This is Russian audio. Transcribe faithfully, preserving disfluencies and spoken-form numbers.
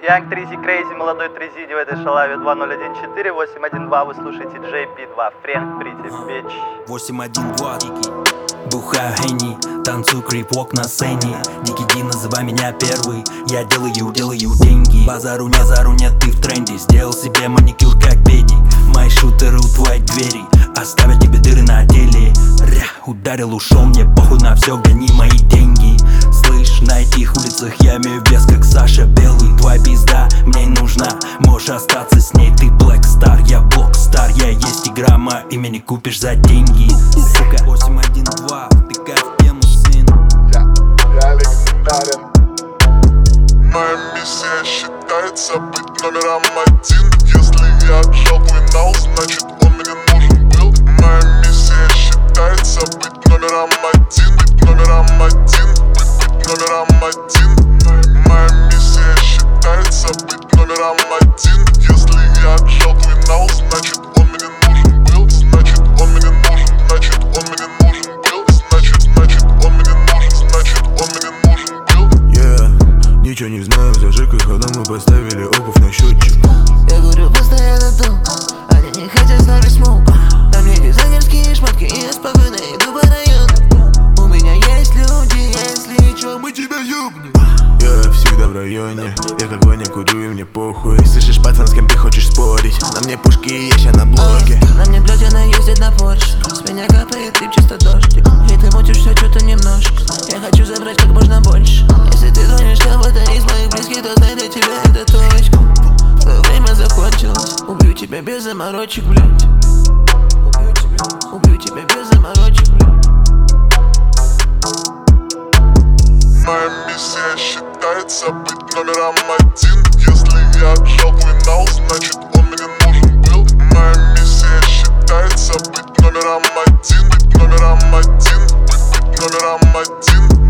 Янг Тризи Крейзи, молодой Тризиди в этой шалаве. Два ноль один четыре восемь один два. Вы слушаете джей пи два. Фрэнк Прити, бич. восемь один два. Бухаю Хенни, танцую крип-вок на сцене. Дикий Ди, называй меня первый. Я делаю, делаю деньги. Базару не зару, нет, ты в тренде. Сделал себе маникюр как педик. Мои шутеры у твоей двери оставят тебе дыры на теле. Ря, ударил, ушел, мне похуй на все, гони мои деньги. Слышь, на этих улицах я имею вес, как Саша Белый. Твоя пизда мне не нужна, можешь остаться с ней. Ты Black Star, я Блокстар. Я есть игра, мое имя не купишь за деньги. Сука, восемь один два, втыкай в тему, сын. Я, я легендарен. Моя миссия считается быть номером один. Если я отжал твой нал, значит он мне нужен был. Моя миссия считается быть номером один. Быть номером один, быть, быть номером один. Моя миссия считается быть номером один. Если я отжал твой нал, значит он мне нужен был. Значит он мне нужен, значит он мне нужен был. Значит, значит он мне нужен, значит он мне нужен был. Yeah, ничего не знаю, зажигай ходом, мы поставили обувь на счетчик. Я говорю постоянно тут, они не хотят ставить смог. На мне дизайнерские шмотки, и я спокойно иду по району. У меня есть люди, если чё, мы тебя ёбнем. Я всегда в районе, я как Ваня курю и мне похуй. Слышишь, пацан, с кем ты хочешь спорить? На мне пушки и я ща на блоке. На мне блядь, она ездит на Порше. С меня капает лип, чисто дождик. И ты мутишь все что-то немножко. Я хочу забрать как можно больше. Если ты звонишь кого-то из моих близких, то знай, для тебя это точка. Твое время закончилось. Убью тебя без заморочек, блядь. Убью тебя, убью тебя без заморочек, блядь. Моя миссия считается быть номером один. Если я отжал твой нал, значит он мне нужен был. Моя миссия считается быть номером один. Быть номером один, быть, быть номером один.